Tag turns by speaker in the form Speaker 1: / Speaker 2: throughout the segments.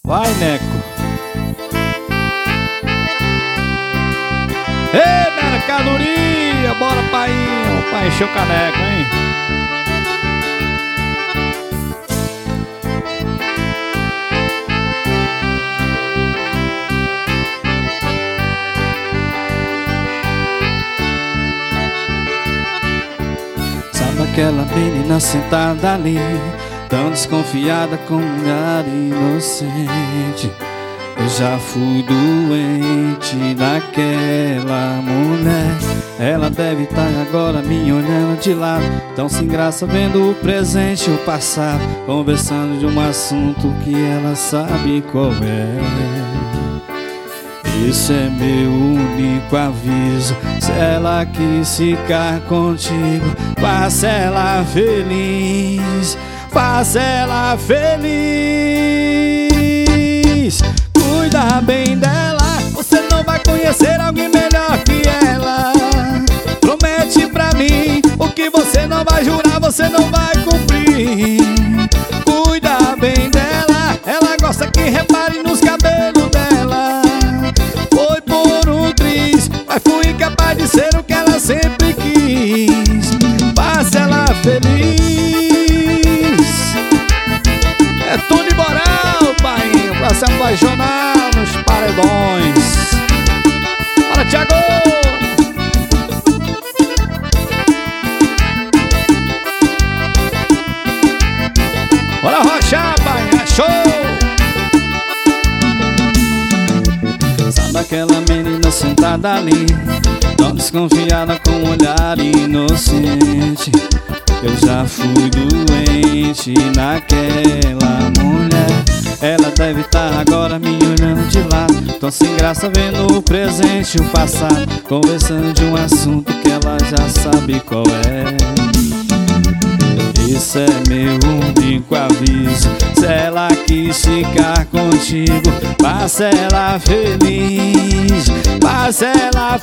Speaker 1: Vai, Neco. Ei, mercadoria, bora, painho, pra encher o caneco, hein?
Speaker 2: Sabe aquela menina sentada ali, tão desconfiada com um olhar inocente? Eu já fui doente daquela mulher. Ela deve estar agora me olhando de lado, tão sem graça vendo o presente e o passado, conversando de um assunto que ela sabe qual é. Isso é meu único aviso: se ela quis ficar contigo, faça ela feliz, faça ela feliz. Cuida bem dela, você não vai conhecer alguém melhor que ela. Promete pra mim o que você não vai jurar, você não vai cumprir. Cuida bem dela, ela gosta que repare nos cabelos dela. Foi por um triz, mas fui incapaz de ser o que ela sempre quis. Faça ela feliz. É Tony Moral, painho, pra se apaixonar nos paredões. Bora, Thiago! Bora rochar, painho, é show! Sabe aquela menina sentada ali, tão desconfiada com um olhar inocente? Eu já fui doente naquela mulher. Ela deve estar agora me olhando de lado, tão sem graça vendo o presente e o passado, conversando de um assunto que ela já sabe qual é. Isso é meu único aviso: se ela quis ficar contigo, faça ela feliz, faça ela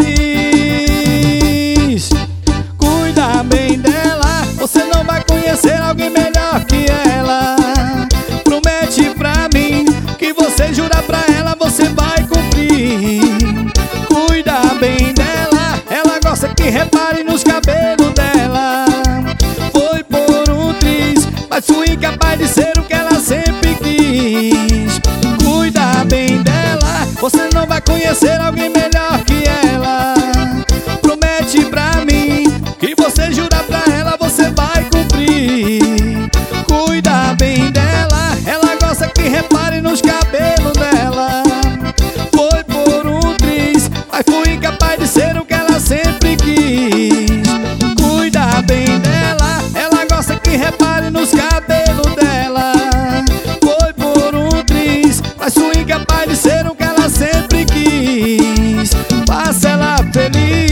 Speaker 2: feliz. Cuida bem dela, você não vai conhecer alguém melhor que ela. Promete pra mim que você jura pra ela, você vai cumprir. Cuida bem dela, ela gosta que repare nos cabelos dela. Foi por um triz, mas fui incapaz de ser o que ela sempre quis. Cuida bem dela, você não vai conhecer alguém melhor que ela. Promete pra mim que você jura pra ela, você vai cumprir. Cuida bem dela, ela gosta que repare nos cabelos dela. Foi por um triz, mas fui incapaz de ser o que ela sempre quis. Cuida bem dela, ela gosta que repare nos cabelos dela. Foi por um triz, mas fui incapaz de ser o que ela sempre quis. Faça ela feliz.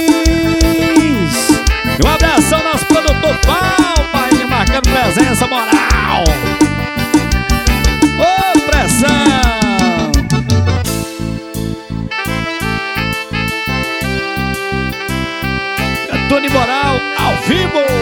Speaker 2: E um abração ao nosso produtor Pau, pai, marcando presença moral. Ô, pressão! É Tony Moral ao vivo.